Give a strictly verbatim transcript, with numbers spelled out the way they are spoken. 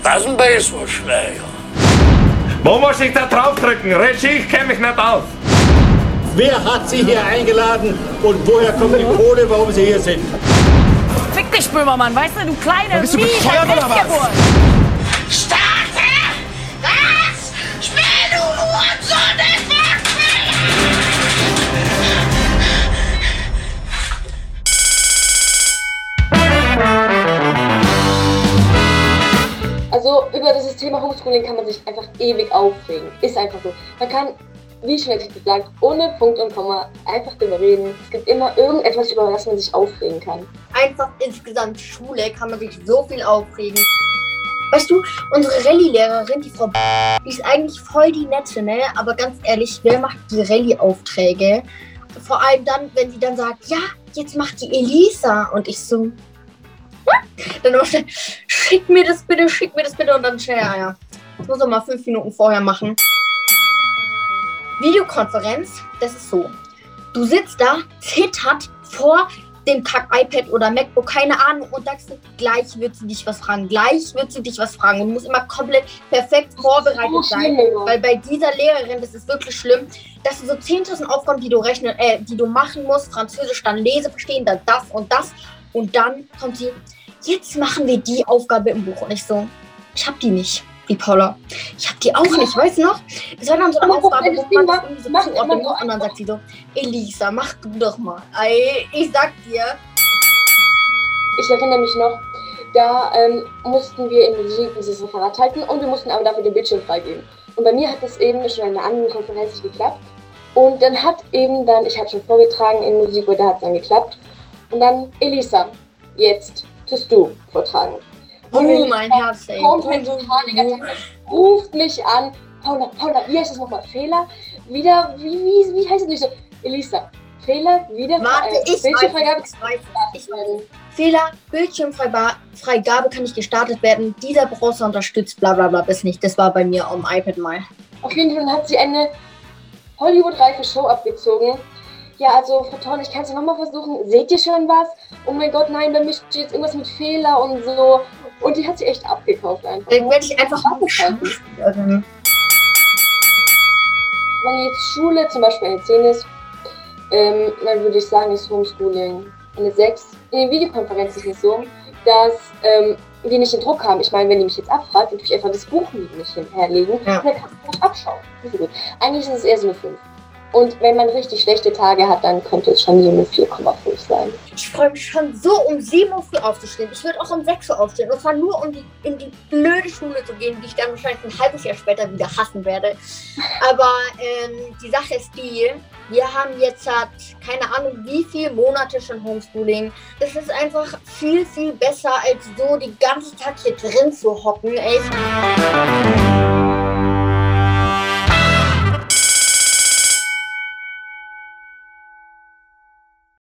Das ist ein Baseballschläger. Wo muss ich da draufdrücken? Regie, ich kenn mich nicht aus. Wer hat Sie hier eingeladen und woher kommt die Kohle, warum Sie hier sind? Fick dich, Böhmermann, weißt du, du kleine Bist du miese bescheuert oder was? Missgeburt. Starte! Was? Spiel, du Hurensohn, ich mag Also über das Thema Homeschooling kann man sich einfach ewig aufregen. Ist einfach so. Man kann, wie schon gesagt, ohne Punkt und Komma einfach drüber reden. Es gibt immer irgendetwas, über das man sich aufregen kann. Einfach insgesamt Schule kann man sich so viel aufregen. Weißt du, unsere Rallye-Lehrerin, die Frau B., die ist eigentlich voll die Nette, ne? Aber ganz ehrlich, wer macht die Rallye-Aufträge? Vor allem dann, wenn sie dann sagt, ja, jetzt macht die Elisa. Und ich so, dann immer schnell, schick mir das bitte, schick mir das bitte. Und dann schnell, ja, ja. Das muss er mal fünf Minuten vorher machen. Videokonferenz, das ist so. Du sitzt da, zittert vor dem Kack-iPad oder MacBook, keine Ahnung, und sagst du, gleich wird sie dich was fragen, gleich wird sie dich was fragen. Und du musst immer komplett perfekt vorbereitet sein, weil bei dieser Lehrerin, das ist wirklich schlimm, dass du so zehntausend Aufgaben, die du rechnen, äh, die du machen musst, Französisch, dann Lese verstehen, dann das und das, und dann kommt sie, jetzt machen wir die Aufgabe im Buch. Und ich so, ich hab die nicht. Die Paula. Ich hab die auch nicht, weißt du noch? Das war dann so eine Aufgabe, wo man das irgendwie so zuordnen muss. Und dann sagt sie so, Elisa, mach du doch mal. Ey, ich sag dir. Ich erinnere mich noch, da ähm, mussten wir in Musik dieses Referat halten und wir mussten aber dafür den Bildschirm freigeben. Und bei mir hat das eben schon in einer anderen Konferenz nicht geklappt. Und dann hat eben dann, ich habe schon vorgetragen in Musik und da hat es dann geklappt. Und dann, Elisa, jetzt tust du vortragen. Und oh, mein Herz, ey. Kommt mit Panik, ruft mich an. Paula, Paula, wie heißt das nochmal? Fehler? Wieder, wie, wie, wie heißt es nicht so? Elisa, Fehler, wieder. Warte, äh, ich Bildschirmfreigabe. weiß, ich weiß. Fehler, Bildschirmfreigabe kann nicht gestartet werden. Dieser Browser unterstützt bla bla bla bis nicht. Das war bei mir am iPad mal. Auf jeden Fall hat sie eine Hollywood-reife Show abgezogen. Ja, also Frau Thorn, ich kann es ja nochmal versuchen. Seht ihr schon was? Oh mein Gott, nein, bei mir steht jetzt irgendwas mit Fehler und so. Und die hat sie echt abgekauft einfach. Dann werde ich einfach abgekauft. Wenn jetzt Schule zum Beispiel eine zehn ist, ähm, dann würde ich sagen, ist Homeschooling eine sechs. In den Videokonferenzen ist es so, dass ähm, wir nicht den Druck haben. Ich meine, wenn die mich jetzt abfragt, würde ich einfach das Buch nicht herlegen, ja. Und dann kann ich nicht abschauen. Nicht so gut. Eigentlich ist es eher so eine fünf. Und wenn man richtig schlechte Tage hat, dann könnte es schon so eine vier Komma fünf sein. Ich freue mich schon so, um sieben Uhr früh aufzustehen. Ich würde auch um sechs Uhr aufstehen. Und zwar nur, um die, in die blöde Schule zu gehen, die ich dann wahrscheinlich ein halbes Jahr später wieder hassen werde. Aber ähm, die Sache ist die, wir haben jetzt halt keine Ahnung wie viele Monate schon Homeschooling. Das ist einfach viel, viel besser, als so die ganze Zeit hier drin zu hocken. Echt.